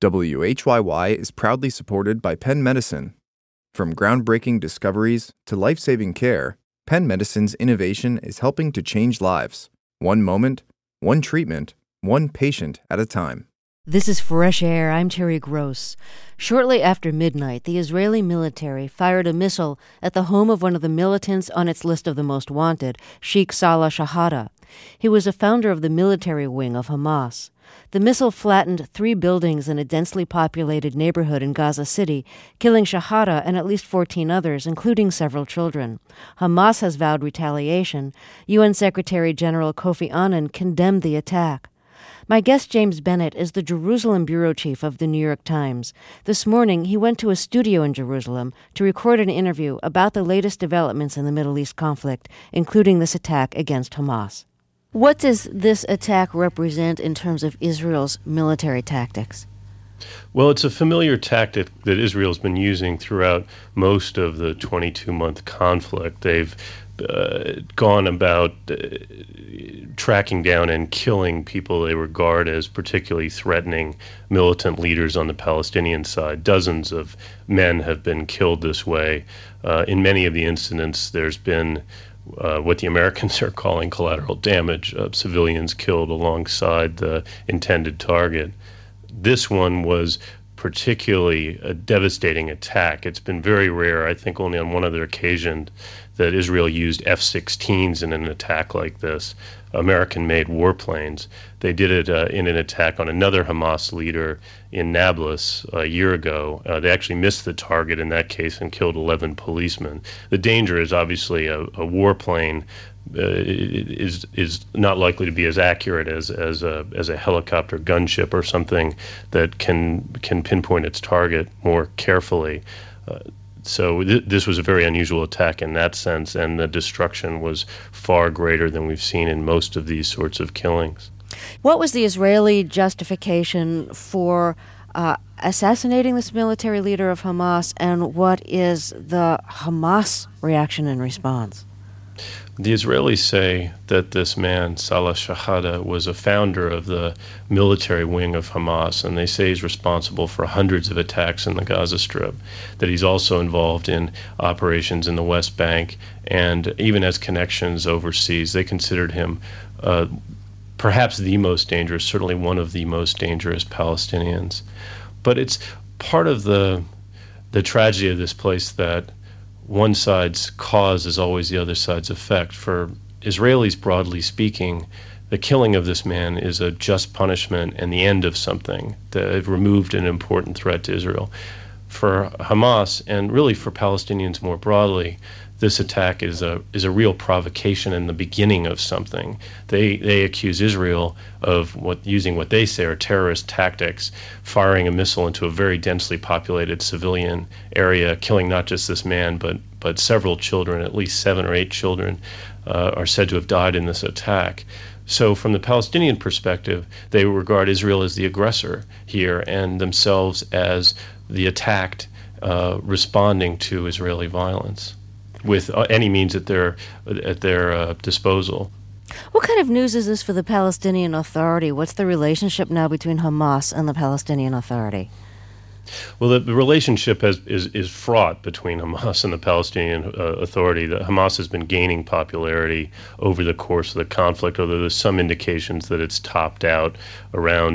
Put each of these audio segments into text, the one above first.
WHYY is proudly supported by Penn Medicine. From groundbreaking discoveries to life-saving care, Penn Medicine's innovation is helping to change lives. One moment, one treatment, one patient at a time. This is Fresh Air. I'm Terry Gross. Shortly after midnight, the Israeli military fired a missile at the home of one of the militants on its list of the most wanted, Sheikh Salah Shahada. He was a founder of the military wing of Hamas. The missile flattened 3 buildings in a densely populated neighborhood in Gaza City, killing Shahada and at least 14 others, including several children. Hamas has vowed retaliation. UN Secretary General Kofi Annan condemned the attack. My guest, James Bennett, is the Jerusalem bureau chief of The New York Times. This morning, he went to a studio in Jerusalem to record an interview about the latest developments in the Middle East conflict, including this attack against Hamas. What does this attack represent in terms of Israel's military tactics? Well, it's a familiar tactic that Israel's been using throughout most of the 22-month conflict. They've gone about tracking down and killing people they regard as particularly threatening militant leaders on the Palestinian side. Dozens of men have been killed this way. In many of the incidents, there's been what the Americans are calling collateral damage, civilians killed alongside the intended target. This one was particularly a devastating attack. It's been very rare, I think only on one other occasion, that Israel used F-16s in an attack like this, American-made warplanes. They did it in an attack on another Hamas leader in Nablus a year ago. They actually missed the target in that case and killed 11 policemen. The danger is obviously a warplane is not likely to be as accurate as a helicopter gunship or something that can pinpoint its target more carefully. So this was a very unusual attack in that sense, and the destruction was far greater than we've seen in most of these sorts of killings. What was the Israeli justification for assassinating this military leader of Hamas, and what is the Hamas reaction and response? The Israelis say that this man, Salah Shahada, was a founder of the military wing of Hamas, and they say he's responsible for hundreds of attacks in the Gaza Strip, that he's also involved in operations in the West Bank, and even has connections overseas. They considered him perhaps the most dangerous, certainly one of the most dangerous Palestinians. But it's part of the tragedy of this place that one side's cause is always the other side's effect. For Israelis, broadly speaking, the killing of this man is a just punishment and the end of something. They've removed an important threat to Israel. For Hamas, and really for Palestinians more broadly, this attack is a real provocation and the beginning of something. They accuse Israel of using what they say are terrorist tactics, firing a missile into a very densely populated civilian area, killing not just this man, but several children. At least 7 or 8 children are said to have died in this attack. So from the Palestinian perspective, they regard Israel as the aggressor here and themselves as the attacked responding to Israeli violence with any means at their disposal. What kind of news is this for the Palestinian Authority? What's the relationship now between Hamas and the Palestinian Authority? Well, the relationship is fraught between Hamas and the Palestinian Authority. Hamas has been gaining popularity over the course of the conflict, although there's some indications that it's topped out around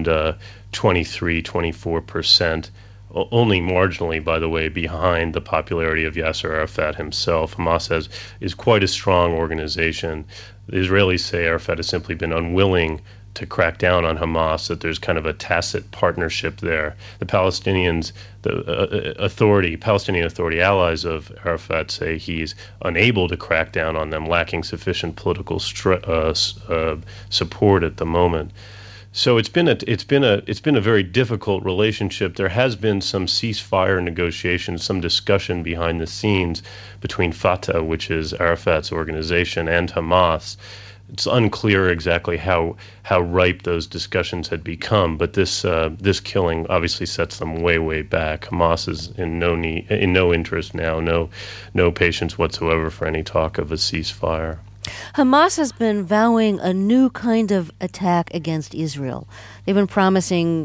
23-24%. Only marginally, by the way, behind the popularity of Yasser Arafat himself. Hamas is quite a strong organization. The Israelis say Arafat has simply been unwilling to crack down on Hamas, that there's kind of a tacit partnership there. The Palestinians, Palestinian Authority allies of Arafat say he's unable to crack down on them, lacking sufficient political support at the moment. So it's been a very difficult relationship. There has been some ceasefire negotiations, some discussion behind the scenes between Fatah, which is Arafat's organization, and Hamas. It's unclear exactly how ripe those discussions had become, but this killing obviously sets them way back. Hamas is in no interest now, no patience whatsoever for any talk of a ceasefire. Hamas has been vowing a new kind of attack against Israel. They've been promising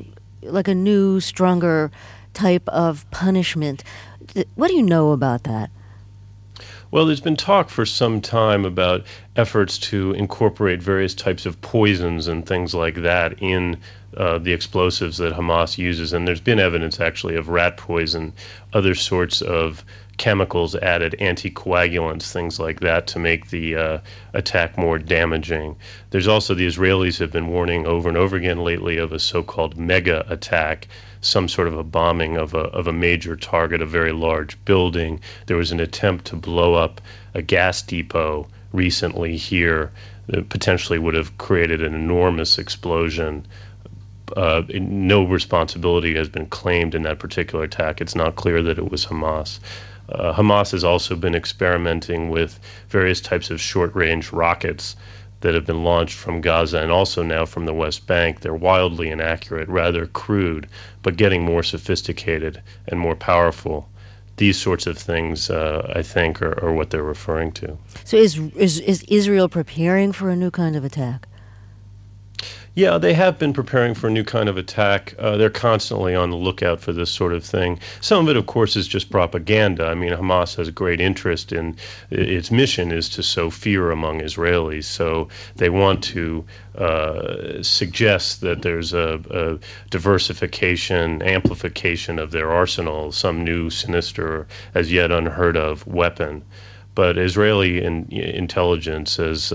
like a new, stronger type of punishment. What do you know about that? Well, there's been talk for some time about efforts to incorporate various types of poisons and things like that in the explosives that Hamas uses. And there's been evidence, actually, of rat poison, other sorts of chemicals added, anticoagulants, things like that, to make the attack more damaging. There's also, the Israelis have been warning over and over again lately of a so-called mega attack, some sort of a bombing of a major target, a very large building. There was an attempt to blow up a gas depot recently here that potentially would have created an enormous explosion. No responsibility has been claimed in that particular attack. It's not clear that it was Hamas. Hamas has also been experimenting with various types of short-range rockets that have been launched from Gaza and also now from the West Bank. They're wildly inaccurate, rather crude, but getting more sophisticated and more powerful. These sorts of things, I think, are what they're referring to. So is Israel preparing for a new kind of attack? Yeah, they have been preparing for a new kind of attack. They're constantly on the lookout for this sort of thing. Some of it, of course, is just propaganda. I mean, Hamas has a great interest in its mission is to sow fear among Israelis. So they want to suggest that there's a diversification, amplification of their arsenal, some new, sinister, as yet unheard of weapon. But Israeli intelligence has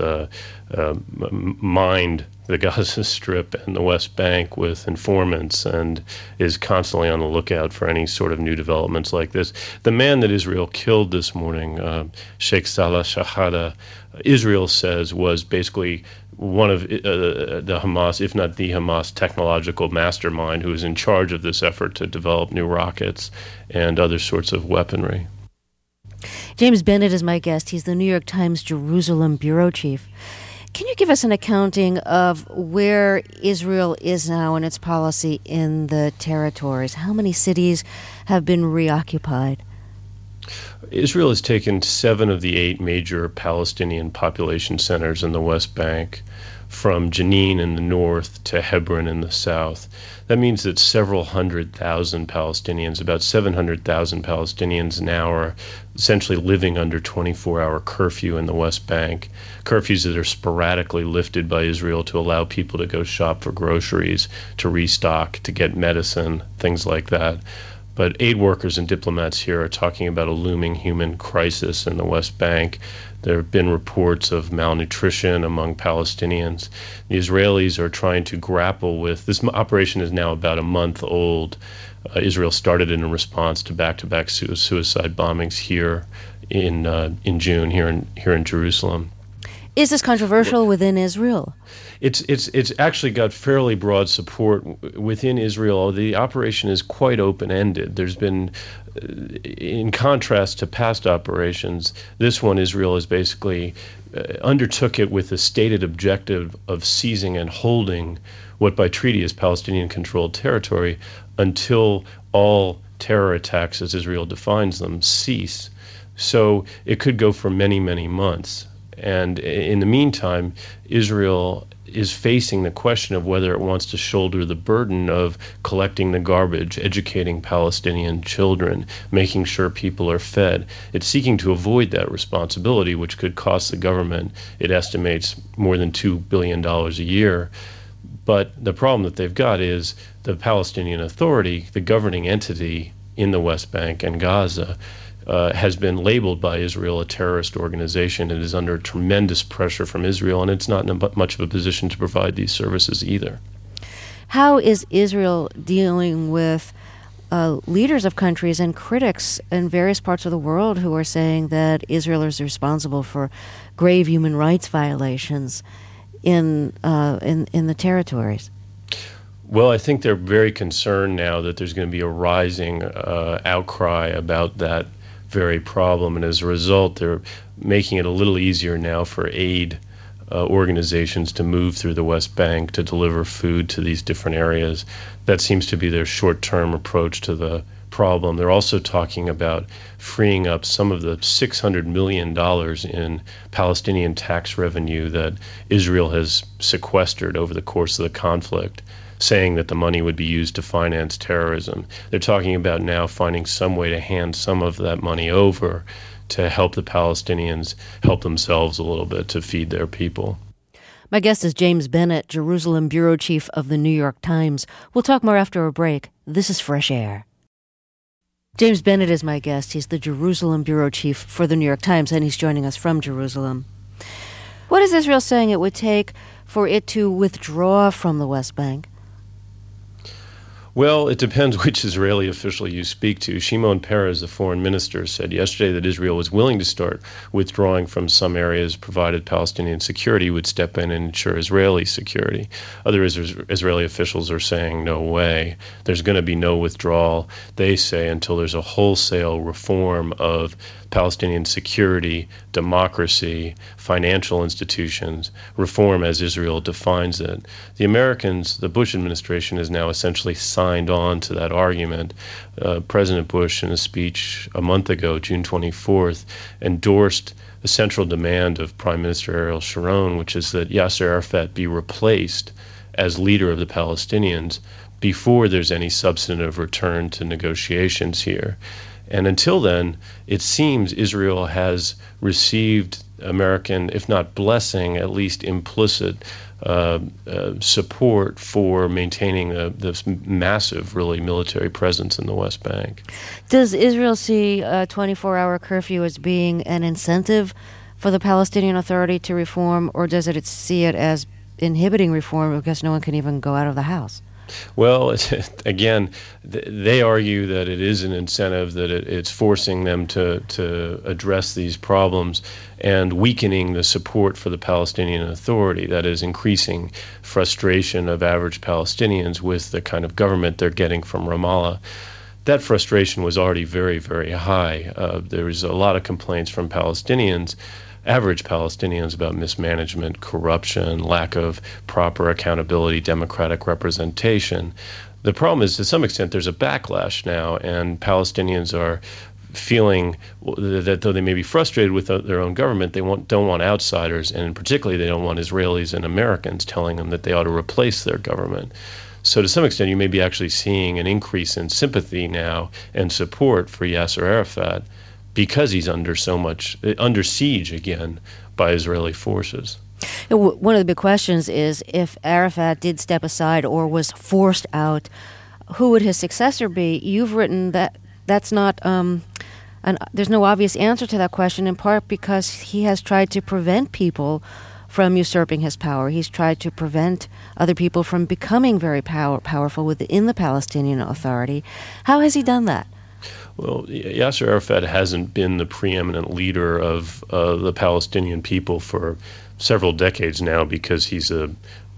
mined the Gaza Strip and the West Bank with informants and is constantly on the lookout for any sort of new developments like this. The man that Israel killed this morning, Sheikh Salah Shahada, Israel says was basically one of the Hamas, if not the Hamas technological mastermind who is in charge of this effort to develop new rockets and other sorts of weaponry. James Bennett is my guest. He's the New York Times Jerusalem bureau chief. Can you give us an accounting of where Israel is now in its policy in the territories? How many cities have been reoccupied? Israel has taken 7 of the 8 major Palestinian population centers in the West Bank, from Jenin in the north to Hebron in the south. That means that several 100,000 Palestinians, about 700,000 Palestinians now, are essentially living under 24-hour curfew in the West Bank, curfews that are sporadically lifted by Israel to allow people to go shop for groceries, to restock, to get medicine, things like that. But aid workers and diplomats here are talking about a looming human crisis in the West Bank. There have been reports of malnutrition among Palestinians. The Israelis are trying to grapple with this. Operation is now about a month old. Israel started in response to back-to-back suicide bombings here in June here in Jerusalem. Is this controversial within Israel? It's actually got fairly broad support within Israel. The operation is quite open-ended. There's been, in contrast to past operations, this one Israel has basically undertook it with the stated objective of seizing and holding what by treaty is Palestinian-controlled territory until all terror attacks, as Israel defines them, cease. So it could go for many, many months. And in the meantime, Israel is facing the question of whether it wants to shoulder the burden of collecting the garbage, educating Palestinian children, making sure people are fed. It's seeking to avoid that responsibility, which could cost the government, it estimates, more than $2 billion a year. But the problem that they've got is the Palestinian Authority, the governing entity in the West Bank and Gaza, has been labeled by Israel a terrorist organization. It is under tremendous pressure from Israel, and it's not in much of a position to provide these services either. How is Israel dealing with leaders of countries and critics in various parts of the world who are saying that Israel is responsible for grave human rights violations in the territories? Well, I think they're very concerned now that there's going to be a rising outcry about that very problem, and as a result, they're making it a little easier now for aid organizations to move through the West Bank to deliver food to these different areas. That seems to be their short-term approach to the problem. They're also talking about freeing up some of the $600 million in Palestinian tax revenue that Israel has sequestered over the course of the conflict. saying that the money would be used to finance terrorism. They're talking about now finding some way to hand some of that money over to help the Palestinians help themselves a little bit to feed their people. My guest is James Bennet, Jerusalem bureau chief of the New York Times. We'll talk more after a break. This is Fresh Air. James Bennet is my guest. He's the Jerusalem bureau chief for the New York Times, and he's joining us from Jerusalem. What is Israel saying it would take for it to withdraw from the West Bank? Well, it depends which Israeli official you speak to. Shimon Peres, the foreign minister, said yesterday that Israel was willing to start withdrawing from some areas provided Palestinian security would step in and ensure Israeli security. Other Israeli officials are saying no way. There's going to be no withdrawal, they say, until there's a wholesale reform of Palestinian security, democracy, financial institutions, reform as Israel defines it. The Americans, the Bush administration, has now essentially signed on to that argument. President Bush, in a speech a month ago, June 24th, endorsed the central demand of Prime Minister Ariel Sharon, which is that Yasser Arafat be replaced as leader of the Palestinians before there's any substantive return to negotiations here. And until then, it seems Israel has received American, if not blessing, at least implicit support for maintaining this massive, really, military presence in the West Bank. Does Israel see a 24-hour curfew as being an incentive for the Palestinian Authority to reform, or does it see it as inhibiting reform because no one can even go out of the house? Well, again, they argue that it is an incentive, that it's forcing them to address these problems and weakening the support for the Palestinian Authority. That is increasing frustration of average Palestinians with the kind of government they're getting from Ramallah. That frustration was already very, very high. There was a lot of complaints from Palestinians, average Palestinians, about mismanagement, corruption, lack of proper accountability, democratic representation. The problem is, to some extent, there's a backlash now, and Palestinians are feeling that though they may be frustrated with their own government, they don't want outsiders, and particularly they don't want Israelis and Americans telling them that they ought to replace their government. So to some extent, you may be actually seeing an increase in sympathy now and support for Yasser Arafat, because he's under siege again by Israeli forces. One of the big questions is, if Arafat did step aside or was forced out, who would his successor be? You've written that that's not, there's no obvious answer to that question, in part because he has tried to prevent people from usurping his power. He's tried to prevent other people from becoming very powerful within the Palestinian Authority. How has he done that? Well, Yasser Arafat hasn't been the preeminent leader of the Palestinian people for several decades now because he's a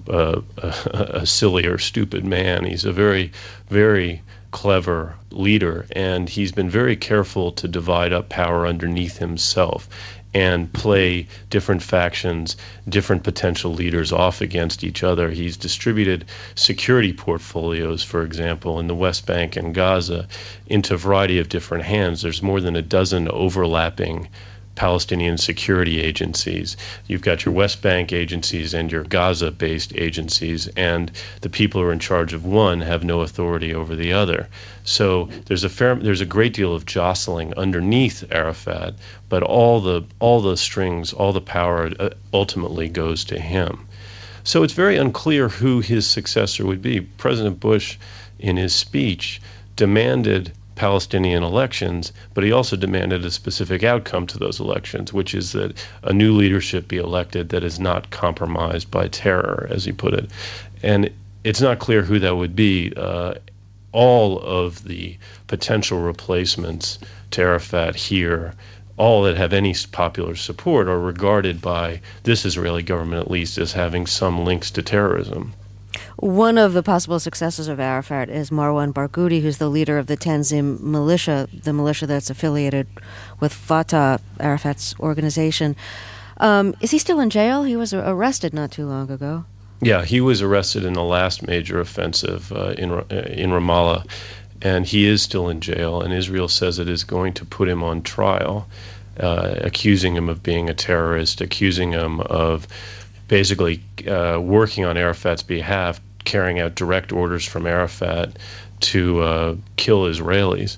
silly or stupid man. He's a very, very clever leader, and he's been very careful to divide up power underneath himself and play different factions, different potential leaders off against each other. He's distributed security portfolios, for example, in the West Bank and Gaza into a variety of different hands. There's more than a dozen overlapping Palestinian security agencies. You've got your West Bank agencies and your Gaza-based agencies, and the people who are in charge of one have no authority over the other. So there's a great deal of jostling underneath Arafat, but all the strings, all the power ultimately goes to him. So it's very unclear who his successor would be. President Bush, in his speech, demanded Palestinian elections, but he also demanded a specific outcome to those elections, which is that a new leadership be elected that is not compromised by terror, as he put it. And it's not clear who that would be. All of the potential replacements to Arafat here, all that have any popular support, are regarded by this Israeli government, at least, as having some links to terrorism. One of the possible successors of Arafat is Marwan Barghouti, who's the leader of the Tanzim militia, the militia that's affiliated with Fatah, Arafat's organization. Is he still in jail? He was arrested not too long ago. Yeah, he was arrested in the last major offensive in Ramallah, and he is still in jail, and Israel says it is going to put him on trial, accusing him of being a terrorist, accusing him of basically working on Arafat's behalf carrying out direct orders from Arafat to kill Israelis.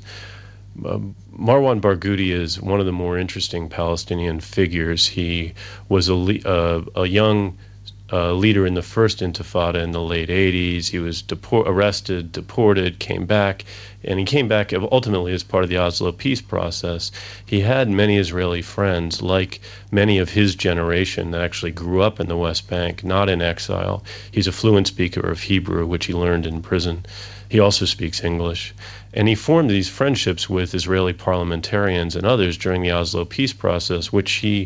Marwan Barghouti is one of the more interesting Palestinian figures. He was a young leader in the first Intifada in the late 80s. He was arrested, deported, came back, and he came back ultimately as part of the Oslo peace process. He had many Israeli friends, like many of his generation, that actually grew up in the West Bank, not in exile. He's a fluent speaker of Hebrew, which he learned in prison. He also speaks English. And he formed these friendships with Israeli parliamentarians and others during the Oslo peace process, which he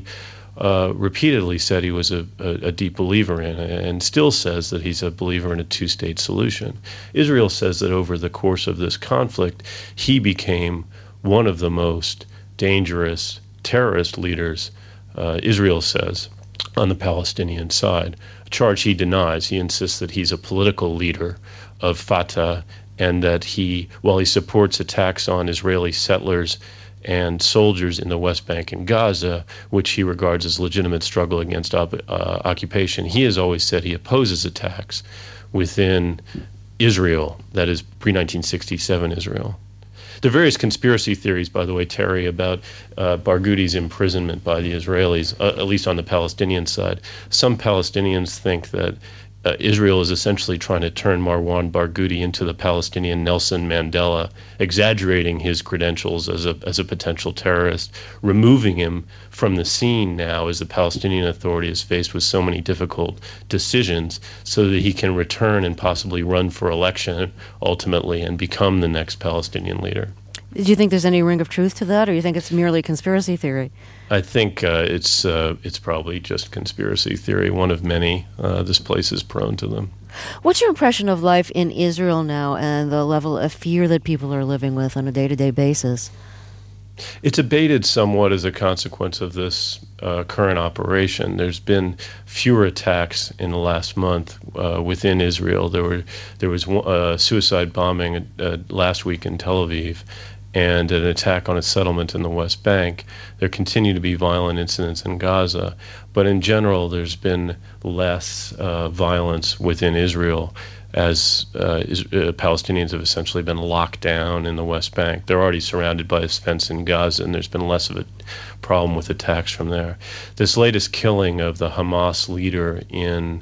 repeatedly said he was a deep believer in, and still says that he's a believer in a two-state solution. Israel says that over the course of this conflict, he became one of the most dangerous terrorist leaders, Israel says, on the Palestinian side. A charge he denies. He insists that he's a political leader of Fatah, and that while he supports attacks on Israeli settlers and soldiers in the West Bank and Gaza, which he regards as legitimate struggle against occupation, he has always said he opposes attacks within Israel, that is pre-1967 Israel. There are various conspiracy theories, by the way, Terry, about Barghouti's imprisonment by the Israelis, at least on the Palestinian side. Some Palestinians think that Israel is essentially trying to turn Marwan Barghouti into the Palestinian Nelson Mandela, exaggerating his credentials as a potential terrorist, removing him from the scene now as the Palestinian Authority is faced with so many difficult decisions, so that he can return and possibly run for election ultimately and become the next Palestinian leader. Do you think there's any ring of truth to that, or you think it's merely conspiracy theory? I think it's probably just conspiracy theory, one of many. This place is prone to them. What's your impression of life in Israel now and the level of fear that people are living with on a day-to-day basis? It's abated somewhat as a consequence of this current operation. There's been fewer attacks in the last month within Israel. There was a suicide bombing last week in Tel Aviv, and an attack on a settlement in the West Bank. There continue to be violent incidents in Gaza, but in general there's been less violence within Israel as Palestinians have essentially been locked down in the West Bank. They're already surrounded by a fence in Gaza, and there's been less of a problem with attacks from there. This latest killing of the Hamas leader in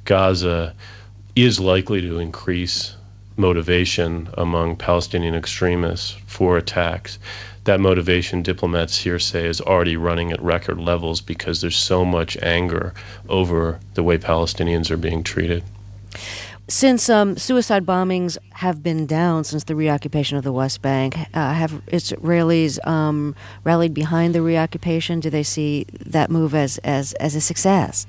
Gaza is likely to increase motivation among Palestinian extremists for attacks. That motivation, diplomats here say, is already running at record levels because there's so much anger over the way Palestinians are being treated. Since suicide bombings have been down since the reoccupation of the West Bank, have Israelis rallied behind the reoccupation? Do they see that move as a success?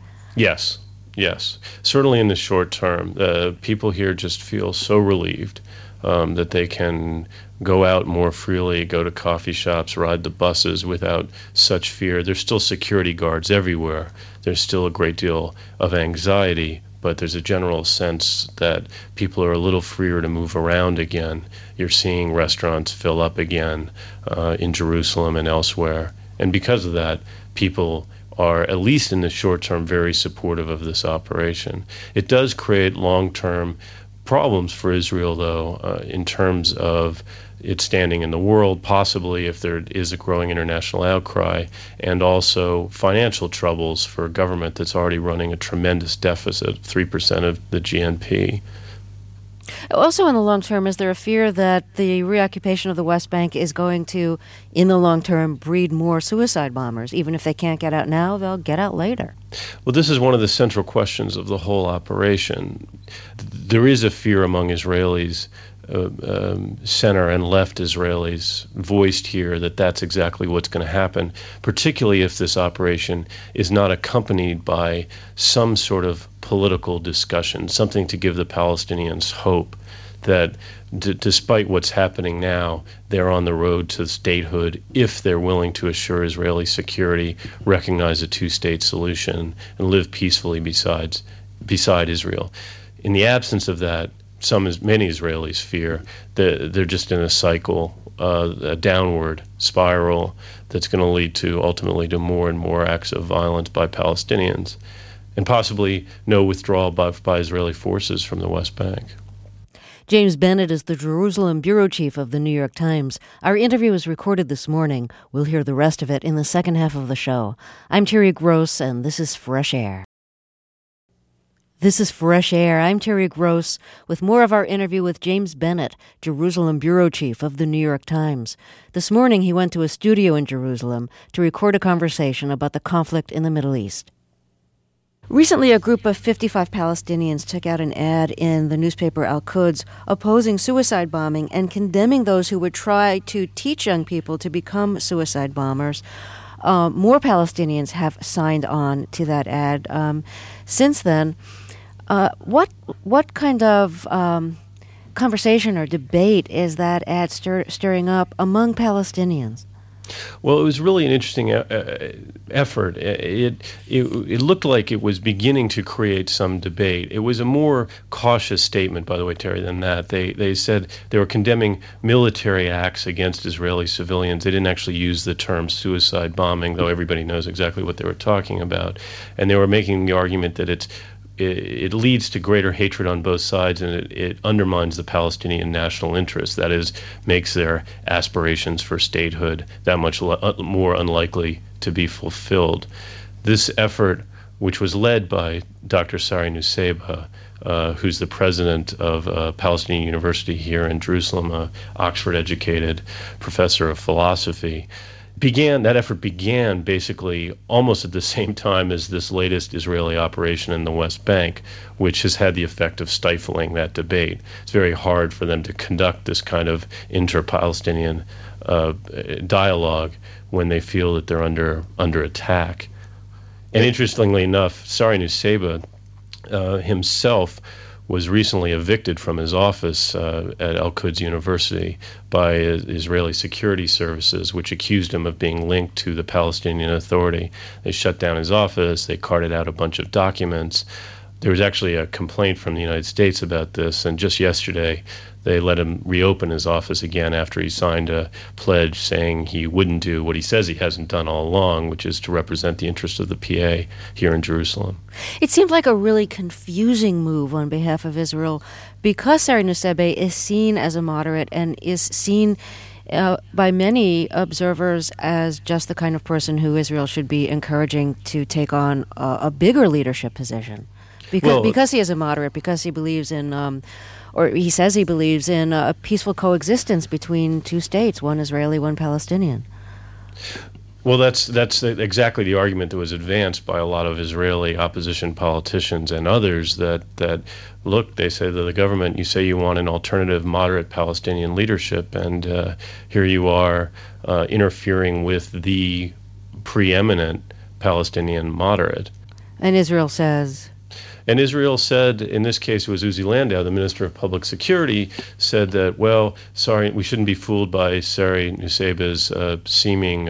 Yes. Certainly in the short term, people here just feel so relieved that they can go out more freely, go to coffee shops, ride the buses without such fear. There's still security guards everywhere. There's still a great deal of anxiety, but there's a general sense that people are a little freer to move around again. You're seeing restaurants fill up again in Jerusalem and elsewhere. And because of that, people are, at least in the short term, very supportive of this operation. It does create long-term problems for Israel, though, in terms of its standing in the world, possibly if there is a growing international outcry, and also financial troubles for a government that's already running a tremendous deficit, 3% of the GNP. Also in the long term, is there a fear that the reoccupation of the West Bank is going to, in the long term, breed more suicide bombers? Even if they can't get out now, they'll get out later. Well, this is one of the central questions of the whole operation. There is a fear among Israelis, center and left Israelis, voiced here that that's exactly what's going to happen, particularly if this operation is not accompanied by some sort of political discussion, something to give the Palestinians hope that despite what's happening now, they're on the road to statehood if they're willing to assure Israeli security, recognize a two-state solution, and live peacefully beside Israel. In the absence of that, many Israelis fear that they're just in a cycle, a downward spiral that's going to lead to ultimately to more and more acts of violence by Palestinians. and possibly no withdrawal by Israeli forces from the West Bank. James Bennett is the Jerusalem bureau chief of the New York Times. Our interview was recorded this morning. We'll hear the rest of it in the second half of the show. I'm Terry Gross, and this is Fresh Air. This is Fresh Air. I'm Terry Gross with more of our interview with James Bennett, Jerusalem bureau chief of the New York Times. This morning he went to a studio in Jerusalem to record a conversation about the conflict in the Middle East. Recently, a group of 55 Palestinians took out an ad in the newspaper Al-Quds opposing suicide bombing and condemning those who would try to teach young people to become suicide bombers. More Palestinians have signed on to that ad. Since then, what kind of conversation or debate is that ad stirring up among Palestinians? Well, it was really an interesting effort. It looked like it was beginning to create some debate. It was a more cautious statement, by the way, Terry, than that. They said they were condemning military acts against Israeli civilians. They didn't actually use the term suicide bombing, though everybody knows exactly what they were talking about. And they were making the argument that it leads to greater hatred on both sides, and it undermines the Palestinian national interest. That is, makes their aspirations for statehood that much more unlikely to be fulfilled. This effort, which was led by Dr. Sari Nusseibeh, who's the president of Palestinian University here in Jerusalem, an Oxford-educated professor of philosophy, that effort began basically almost at the same time as this latest Israeli operation in the West Bank, which has had the effect of stifling that debate. It's very hard for them to conduct this kind of inter-Palestinian dialogue when they feel that they're under attack. And interestingly enough, Sari Nusseibeh himself was recently evicted from his office at Al-Quds University by Israeli security services, which accused him of being linked to the Palestinian Authority. They shut down his office. They carted out a bunch of documents. There was actually a complaint from the United States about this, and just yesterday they let him reopen his office again after he signed a pledge saying he wouldn't do what he says he hasn't done all along, which is to represent the interests of the PA here in Jerusalem. It seemed like a really confusing move on behalf of Israel because Sari Nusseibeh is seen as a moderate and is seen by many observers as just the kind of person who Israel should be encouraging to take on a bigger leadership position. Because he is a moderate, because he believes in, or he says he believes in a peaceful coexistence between two states, one Israeli, one Palestinian. Well, that's exactly the argument that was advanced by a lot of Israeli opposition politicians and others that look, they say that the government, you say you want an alternative moderate Palestinian leadership, and here you are interfering with the preeminent Palestinian moderate. And Israel says... And Israel said, in this case it was Uzi Landau, the Minister of Public Security, said that, well, sorry, we shouldn't be fooled by Sari Nusseibeh's seeming,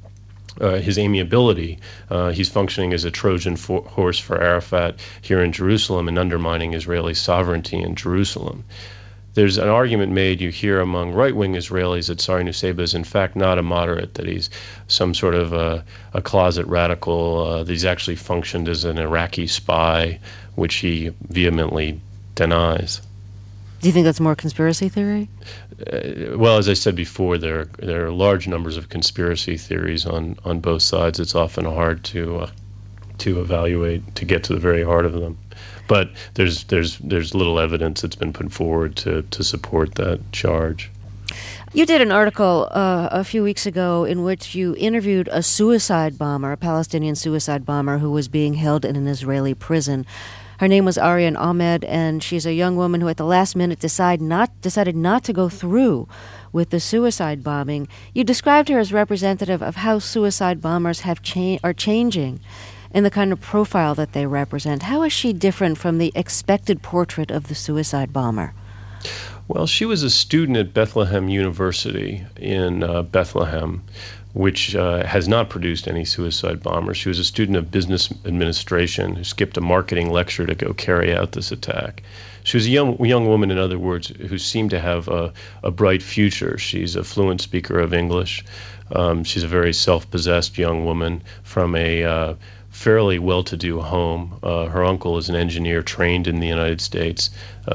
his amiability. He's functioning as a Trojan horse for Arafat here in Jerusalem and undermining Israeli sovereignty in Jerusalem. There's an argument made, you hear among right-wing Israelis, that Sari Nusseibeh is in fact not a moderate, that he's some sort of a closet radical, that he's actually functioned as an Iraqi spy, which he vehemently denies. Do you think that's more conspiracy theory? Well, as I said before, there are large numbers of conspiracy theories on both sides. It's often hard to evaluate, to get to the very heart of them. But there's little evidence that's been put forward to support that charge. You did an article a few weeks ago in which you interviewed a suicide bomber, a Palestinian suicide bomber who was being held in an Israeli prison. Her name was Arian Ahmed, and she's a young woman who at the last minute decided not to go through with the suicide bombing. You described her as representative of how suicide bombers are changing and the kind of profile that they represent. How is she different from the expected portrait of the suicide bomber? Well, she was a student at Bethlehem University in Bethlehem, which has not produced any suicide bombers. She was a student of business administration who skipped a marketing lecture to go carry out this attack. She was a young woman, in other words, who seemed to have a bright future. She's a fluent speaker of English. She's a very self-possessed young woman from a fairly well-to-do home. Her uncle is an engineer trained in the United States.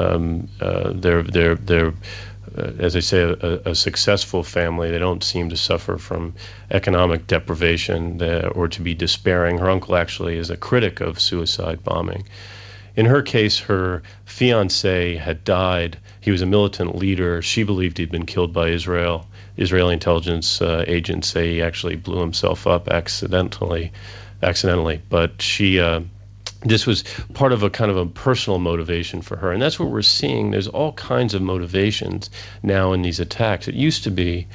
They're as I say, a successful family. They don't seem to suffer from economic deprivation or to be despairing. Her uncle actually is a critic of suicide bombing. In her case, her fiancé had died. He was a militant leader. She believed he'd been killed by Israel. Israeli intelligence agents say he actually blew himself up accidentally. But this was part of a kind of a personal motivation for her. And that's what we're seeing. There's all kinds of motivations now in these attacks. It used to be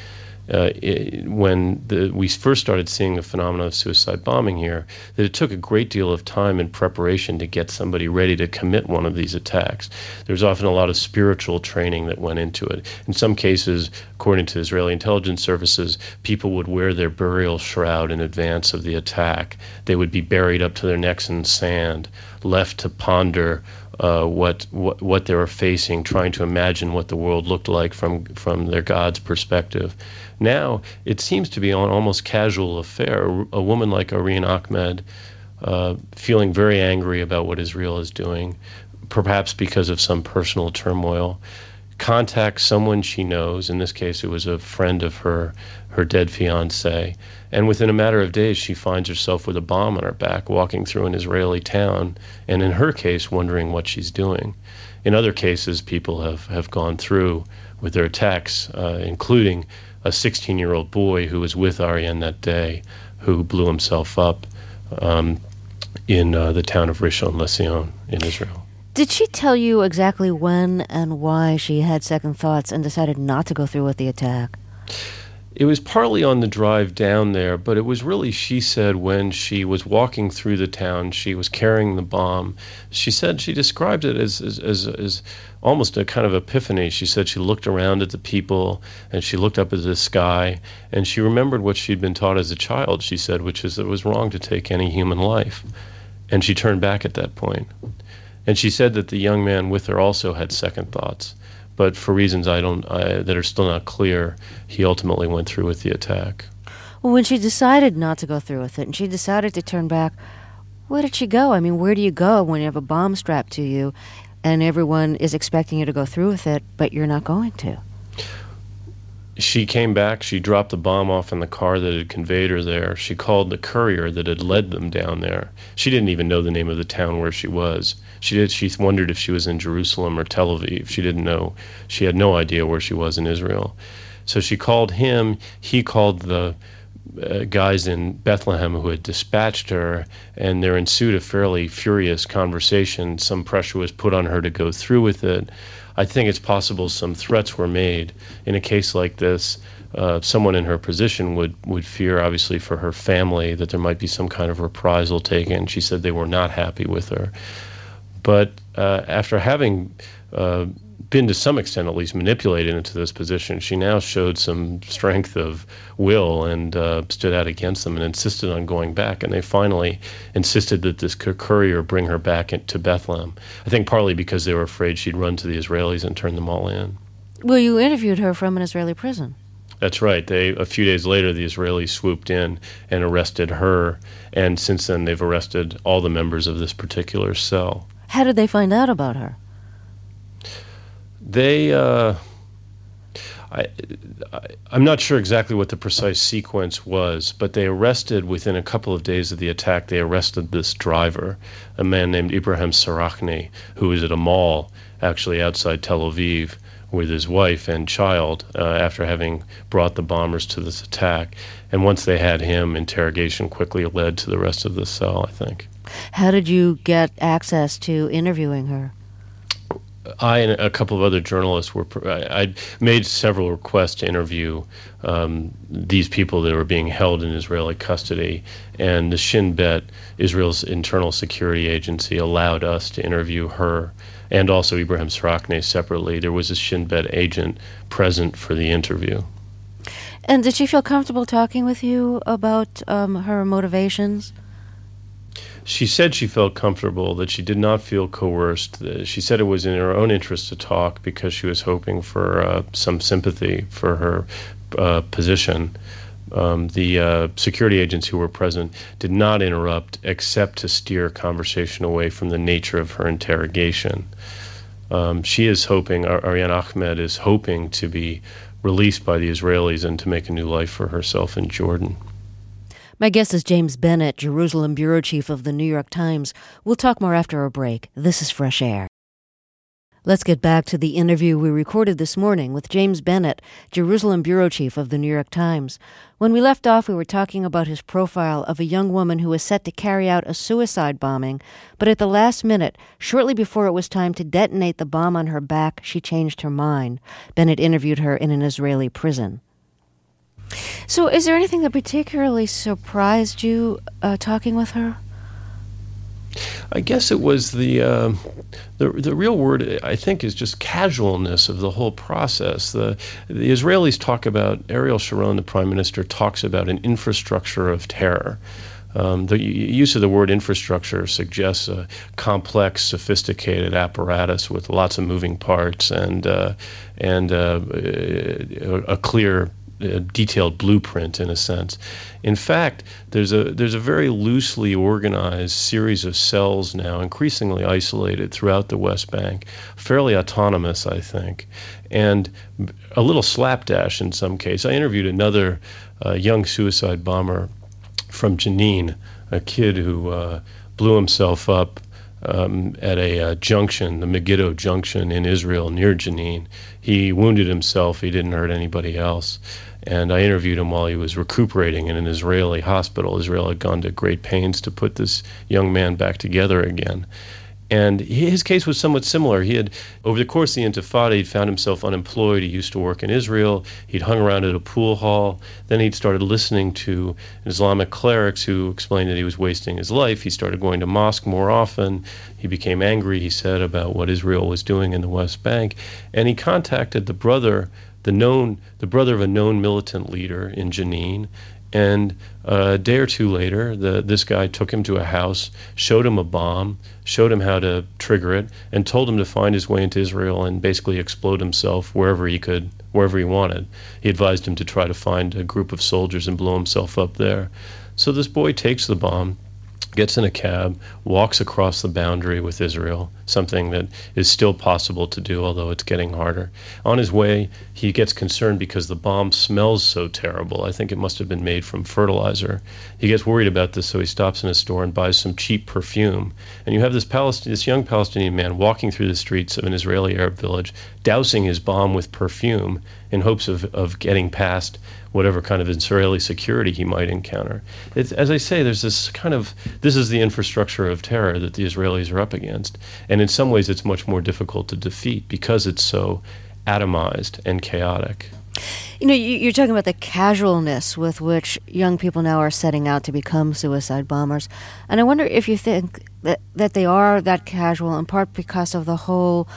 when we first started seeing the phenomenon of suicide bombing here, that it took a great deal of time and preparation to get somebody ready to commit one of these attacks. There's often a lot of spiritual training that went into it. In some cases, according to Israeli intelligence services, people would wear their burial shroud in advance of the attack. They would be buried up to their necks in sand, left to ponder what they were facing, trying to imagine what the world looked like from their God's perspective. Now, it seems to be an almost casual affair. A woman like Irene Ahmed, feeling very angry about what Israel is doing, perhaps because of some personal turmoil, contacts someone she knows. In this case, it was a friend of her dead fiancé. And within a matter of days, she finds herself with a bomb on her back, walking through an Israeli town, and in her case, wondering what she's doing. In other cases, people have gone through with their attacks, including a 16-year-old boy who was with Ariane that day, who blew himself up in the town of Rishon LeZion in Israel. Did she tell you exactly when and why she had second thoughts and decided not to go through with the attack? It was partly on the drive down there, but it was really, she said, when she was walking through the town, she was carrying the bomb. She said she described it as almost a kind of epiphany. She said she looked around at the people and she looked up at the sky and she remembered what she'd been taught as a child, she said, which is that it was wrong to take any human life. And she turned back at that point. And she said that the young man with her also had second thoughts. But for reasons that are still not clear, he ultimately went through with the attack. Well, when she decided not to go through with it and she decided to turn back, where did she go? I mean, where do you go when you have a bomb strapped to you and everyone is expecting you to go through with it, but you're not going to? She came back. She dropped the bomb off in the car that had conveyed her there. She called the courier that had led them down there. She didn't even know the name of the town where she was. She wondered if she was in Jerusalem or Tel Aviv. She didn't know. She had no idea where she was in Israel. So she called him. He called the guys in Bethlehem who had dispatched her, and there ensued a fairly furious conversation. Some pressure was put on her to go through with it. I think it's possible some threats were made. In a case like this, someone in her position would fear, obviously, for her family that there might be some kind of reprisal taken. She said they were not happy with her. But after having been to some extent at least manipulated into this position, she now showed some strength of will and stood out against them and insisted on going back. And they finally insisted that this courier bring her back to Bethlehem. I think partly because they were afraid she'd run to the Israelis and turn them all in. Well, you interviewed her from an Israeli prison. That's right. A few days later, the Israelis swooped in and arrested her. And since then, they've arrested all the members of this particular cell. How did they find out about her? I'm not sure exactly what the precise sequence was, but they arrested, within a couple of days of the attack, they arrested this driver, a man named Ibrahim Sarachny, who was at a mall actually outside Tel Aviv with his wife and child after having brought the bombers to this attack. And once they had him, interrogation quickly led to the rest of the cell, I think. How did you get access to interviewing her? I and a couple of other journalists I made several requests to interview these people that were being held in Israeli custody, and the Shin Bet, Israel's internal security agency, allowed us to interview her and also Ibrahim Sarachny separately. There was a Shin Bet agent present for the interview. And did she feel comfortable talking with you about her motivations? She said she felt comfortable, that she did not feel coerced. She said it was in her own interest to talk because she was hoping for some sympathy for her position. The security agents who were present did not interrupt except to steer conversation away from the nature of her interrogation. She is hoping, Ariane Ahmed is hoping to be released by the Israelis and to make a new life for herself in Jordan. My guest is James Bennett, Jerusalem bureau chief of the New York Times. We'll talk more after a break. This is Fresh Air. Let's get back to the interview we recorded this morning with James Bennett, Jerusalem bureau chief of the New York Times. When we left off, we were talking about his profile of a young woman who was set to carry out a suicide bombing, but at the last minute, shortly before it was time to detonate the bomb on her back, she changed her mind. Bennett interviewed her in an Israeli prison. So is there anything that particularly surprised you talking with her? I guess it was the real word, I think, is just casualness of the whole process. The Israelis talk about, Ariel Sharon, the prime minister, talks about an infrastructure of terror. The use of the word infrastructure suggests a complex, sophisticated apparatus with lots of moving parts and a clear, detailed blueprint, in a sense. In fact, there's a very loosely organized series of cells now, increasingly isolated throughout the West Bank, fairly autonomous, I think, and a little slapdash in some case. I interviewed another young suicide bomber from Jenin, a kid who blew himself up at a junction, the Megiddo Junction in Israel near Jenin. He wounded himself. He didn't hurt anybody else. And I interviewed him while he was recuperating in an Israeli hospital. Israel had gone to great pains to put this young man back together again. And his case was somewhat similar. He had, over the course of the Intifada, he'd found himself unemployed. He used to work in Israel. He'd hung around at a pool hall. Then he'd started listening to Islamic clerics who explained that he was wasting his life. He started going to mosque more often. He became angry, he said, about what Israel was doing in the West Bank. And he contacted the brother of a known militant leader in Jenin. And a day or two later, this guy took him to a house, showed him a bomb, showed him how to trigger it, and told him to find his way into Israel and basically explode himself wherever he wanted. He advised him to try to find a group of soldiers and blow himself up there. So this boy takes the bomb, gets in a cab, walks across the boundary with Israel, something that is still possible to do, although it's getting harder. On his way, he gets concerned because the bomb smells so terrible. I think it must have been made from fertilizer. He gets worried about this, so he stops in a store and buys some cheap perfume. And you have this young Palestinian man walking through the streets of an Israeli Arab village, dousing his bomb with perfume in hopes of getting past whatever kind of Israeli security he might encounter. As I say, there's this is the infrastructure of terror that the Israelis are up against. And in some ways, it's much more difficult to defeat because it's so atomized and chaotic. You know, you're talking about the casualness with which young people now are setting out to become suicide bombers. And I wonder if you think that they are that casual in part because of the whole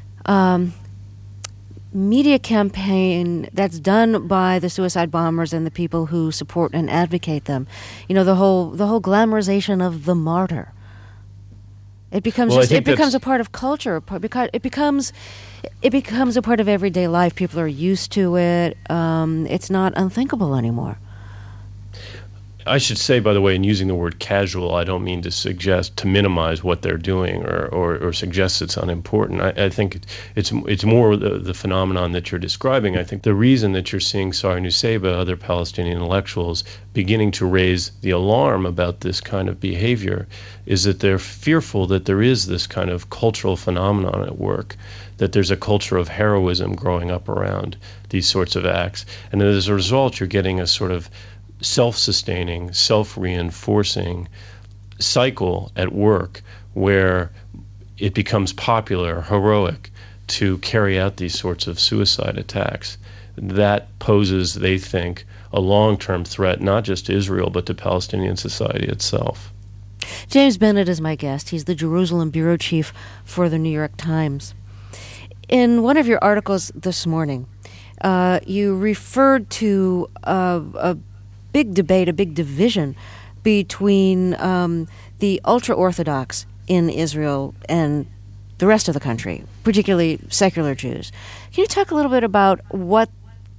media campaign that's done by the suicide bombers and the people who support and advocate them. You know, the whole glamorization of the martyr. It becomes a part of culture. Because it becomes a part of everyday life. People are used to it. It's not unthinkable anymore. I should say, by the way, in using the word casual, I don't mean to minimize what they're doing or suggest it's unimportant. I think it's more the phenomenon that you're describing. I think the reason that you're seeing Sari Nusseibeh, other Palestinian intellectuals, beginning to raise the alarm about this kind of behavior is that they're fearful that there is this kind of cultural phenomenon at work, that there's a culture of heroism growing up around these sorts of acts. And as a result, you're getting a sort of self-sustaining, self-reinforcing cycle at work where it becomes popular, heroic, to carry out these sorts of suicide attacks. That poses, they think, a long-term threat, not just to Israel, but to Palestinian society itself. James Bennett is my guest. He's the Jerusalem bureau chief for the New York Times. In one of your articles this morning, you referred to a big debate, a big division between the ultra-Orthodox in Israel and the rest of the country, particularly secular Jews. Can you talk a little bit about what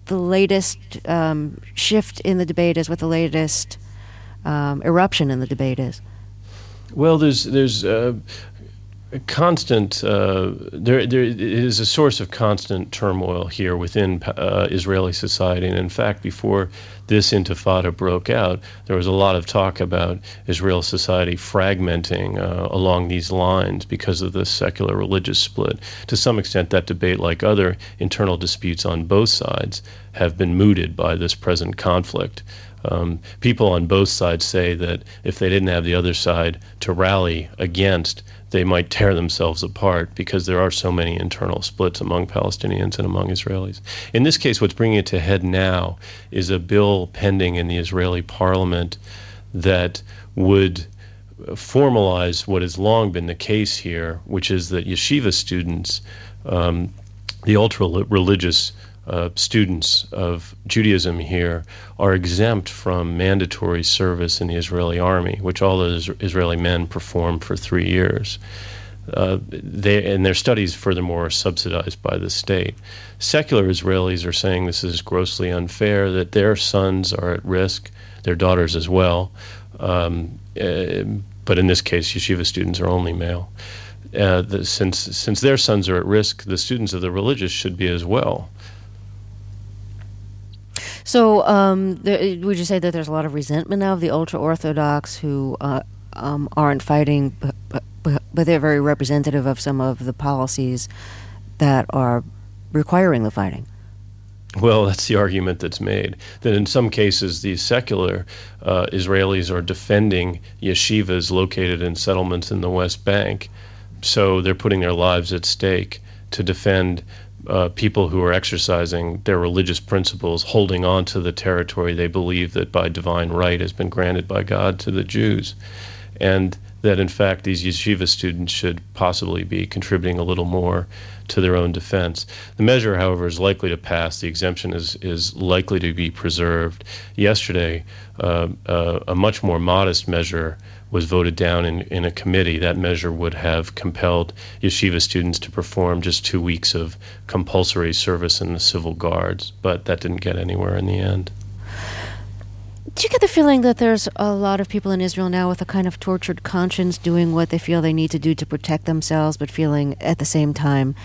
the latest shift in the debate is, what the latest eruption in the debate is? Well, there's a constant, there is a source of constant turmoil here within Israeli society. And in fact, before this intifada broke out, there was a lot of talk about Israel society fragmenting along these lines because of the secular religious split. To some extent, that debate, like other internal disputes on both sides, have been mooted by this present conflict. People on both sides say that if they didn't have the other side to rally against, they might tear themselves apart because there are so many internal splits among Palestinians and among Israelis. In this case, what's bringing it to head now is a bill pending in the Israeli parliament that would formalize what has long been the case here, which is that yeshiva students, the ultra-religious students of Judaism here, are exempt from mandatory service in the Israeli army, which all those Israeli men perform for 3 years. Their studies, furthermore, are subsidized by the state. Secular Israelis are saying this is grossly unfair, that their sons are at risk, their daughters as well, but in this case, yeshiva students are only male. Since their sons are at risk, the students of the religious should be as well. So would you say that there's a lot of resentment now of the ultra-Orthodox who aren't fighting, but they're very representative of some of the policies that are requiring the fighting? Well, that's the argument that's made, that in some cases the secular Israelis are defending yeshivas located in settlements in the West Bank, so they're putting their lives at stake to defend people who are exercising their religious principles, holding on to the territory they believe that by divine right has been granted by God to the Jews. And that, in fact, these yeshiva students should possibly be contributing a little more to their own defense. The measure, however, is likely to pass. The exemption is likely to be preserved. Yesterday, a much more modest measure was voted down in a committee. That measure would have compelled yeshiva students to perform just 2 weeks of compulsory service in the civil guards, but that didn't get anywhere in the end. Do you get the feeling that there's a lot of people in Israel now with a kind of tortured conscience doing what they feel they need to do to protect themselves, but feeling at the same time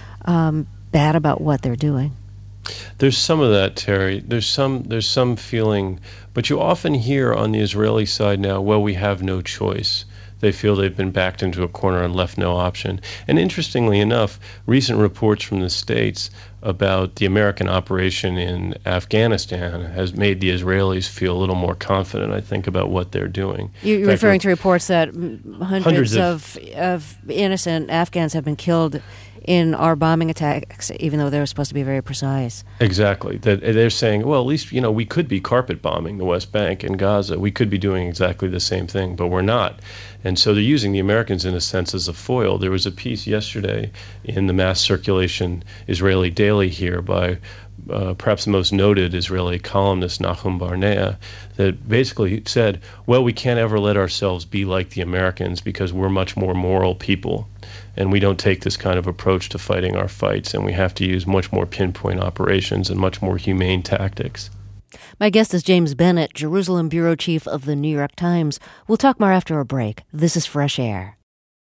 bad about what they're doing? There's some of that, Terry. There's some feeling, but you often hear on the Israeli side now, well, we have no choice. They feel they've been backed into a corner and left no option. And interestingly enough, recent reports from the States about the American operation in Afghanistan has made the Israelis feel a little more confident, I think, about what they're doing. You're referring to reports that hundreds of innocent Afghans have been killed in our bombing attacks, even though they were supposed to be very precise. Exactly. That they're saying, well, at least, we could be carpet bombing the West Bank and Gaza. We could be doing exactly the same thing, but we're not. And so they're using the Americans, in a sense, as a foil. There was a piece yesterday in the mass circulation Israeli Daily here by perhaps the most noted Israeli columnist, Nahum Barnea, that basically said, well, we can't ever let ourselves be like the Americans because we're much more moral people. And we don't take this kind of approach to fighting our fights, and we have to use much more pinpoint operations and much more humane tactics. My guest is James Bennett, Jerusalem bureau chief of the New York Times. We'll talk more after a break. This is Fresh Air.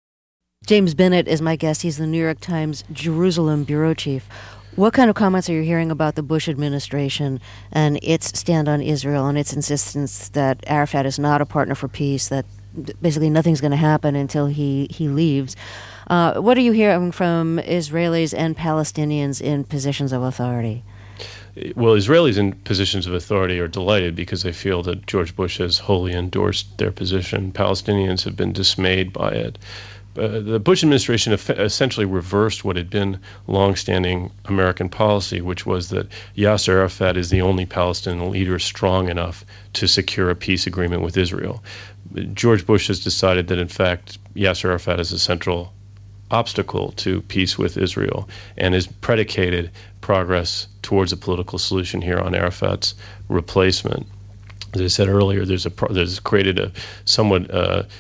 James Bennett is my guest. He's the New York Times Jerusalem bureau chief. What kind of comments are you hearing about the Bush administration and its stand on Israel and its insistence that Arafat is not a partner for peace, that basically nothing's going to happen until he leaves? What are you hearing from Israelis and Palestinians in positions of authority? Well, Israelis in positions of authority are delighted because they feel that George Bush has wholly endorsed their position. Palestinians have been dismayed by it. The Bush administration essentially reversed what had been longstanding American policy, which was that Yasser Arafat is the only Palestinian leader strong enough to secure a peace agreement with Israel. George Bush has decided that, in fact, Yasser Arafat is a central obstacle to peace with Israel and has predicated progress towards a political solution here on Arafat's replacement. As I said earlier, there's created a somewhat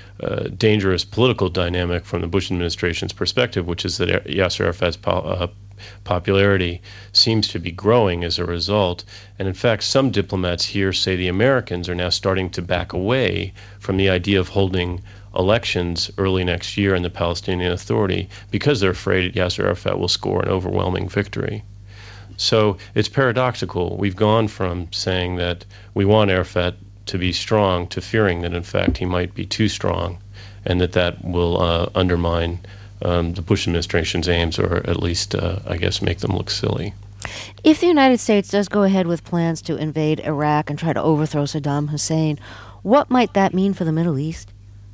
dangerous political dynamic from the Bush administration's perspective, which is that Yasser Arafat's popularity seems to be growing as a result. And in fact, some diplomats here say the Americans are now starting to back away from the idea of holding elections early next year in the Palestinian Authority because they're afraid Yasser Arafat will score an overwhelming victory. So it's paradoxical. We've gone from saying that we want Arafat to be strong to fearing that, in fact, he might be too strong and that will undermine the Bush administration's aims, or at least, I guess, make them look silly. If the United States does go ahead with plans to invade Iraq and try to overthrow Saddam Hussein, what might that mean for the Middle East?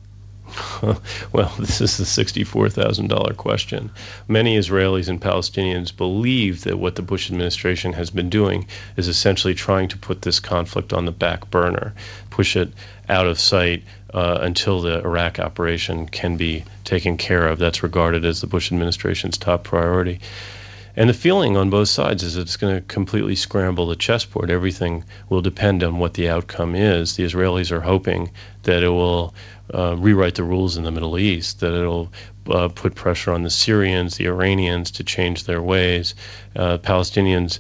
Well, this is the $64,000 question. Many Israelis and Palestinians believe that what the Bush administration has been doing is essentially trying to put this conflict on the back burner, push it out of sight until the Iraq operation can be taken care of. That's regarded as the Bush administration's top priority. And the feeling on both sides is that it's going to completely scramble the chessboard. Everything will depend on what the outcome is. The Israelis are hoping that it will rewrite the rules in the Middle East, that it'll put pressure on the Syrians, the Iranians to change their ways. Palestinians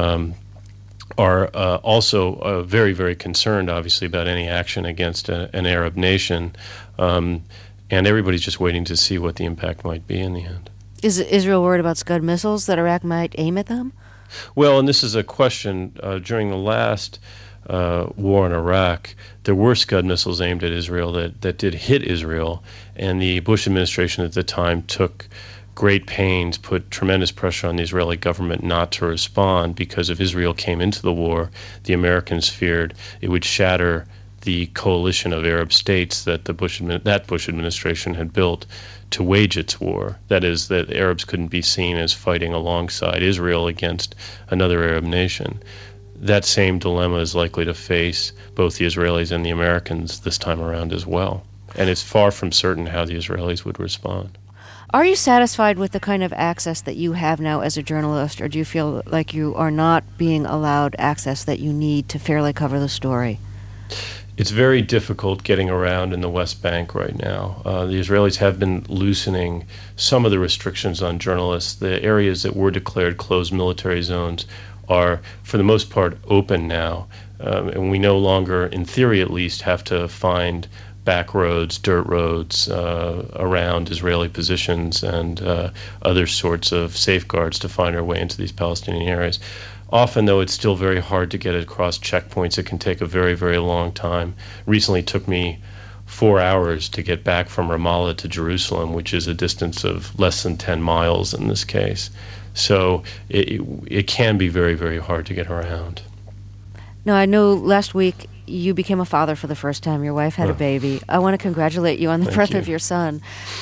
are also very, very concerned, obviously, about any action against an Arab nation. And everybody's just waiting to see what the impact might be in the end. Is Israel worried about Scud missiles that Iraq might aim at them? Well, and this is a question. During the last war in Iraq, there were Scud missiles aimed at Israel that did hit Israel, and the Bush administration at the time took great pains, put tremendous pressure on the Israeli government not to respond, because if Israel came into the war, the Americans feared it would shatter the coalition of Arab states that the Bush administration had built to wage its war. That is, that Arabs couldn't be seen as fighting alongside Israel against another Arab nation. That same dilemma is likely to face both the Israelis and the Americans this time around as well. And it's far from certain how the Israelis would respond. Are you satisfied with the kind of access that you have now as a journalist, or do you feel like you are not being allowed access that you need to fairly cover the story? It's very difficult getting around in the West Bank right now. The Israelis have been loosening some of the restrictions on journalists. The areas that were declared closed military zones are, for the most part, open now. And we no longer, in theory at least, have to find back roads, dirt roads around Israeli positions and other sorts of safeguards to find our way into these Palestinian areas. Often, though, it's still very hard to get across checkpoints. It can take a very, very long time. Recently, it took me 4 hours to get back from Ramallah to Jerusalem, which is a distance of less than 10 miles in this case. So it can be very, very hard to get around. Now, I know last week you became a father for the first time. Your wife had a baby. I want to congratulate you on the birth of your son.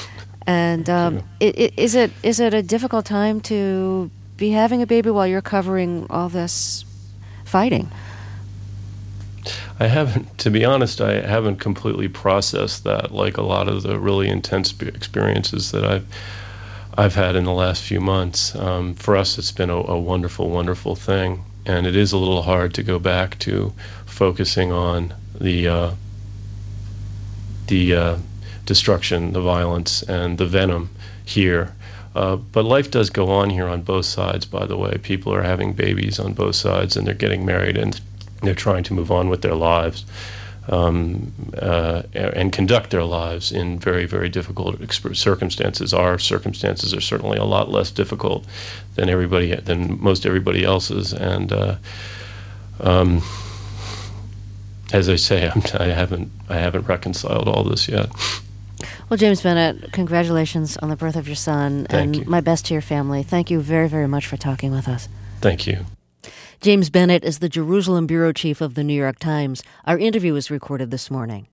And is it a difficult time to be having a baby while you're covering all this fighting? I haven't, to be honest, I haven't completely processed that, like a lot of the really intense experiences that I've had in the last few months. For us, it's been a wonderful, wonderful thing, and it is a little hard to go back to focusing on the destruction, the violence, and the venom here. But life does go on here on both sides, by the way. People are having babies on both sides, and they're getting married, and they're trying to move on with their lives and conduct their lives in very, very difficult circumstances. Our circumstances are certainly a lot less difficult than most everybody else's. And as I say, I haven't reconciled all this yet. Well, James Bennet, congratulations on the birth of your son. Thank you. My best to your family. Thank you very, very much for talking with us. Thank you. James Bennet is the Jerusalem bureau chief of the New York Times. Our interview was recorded this morning.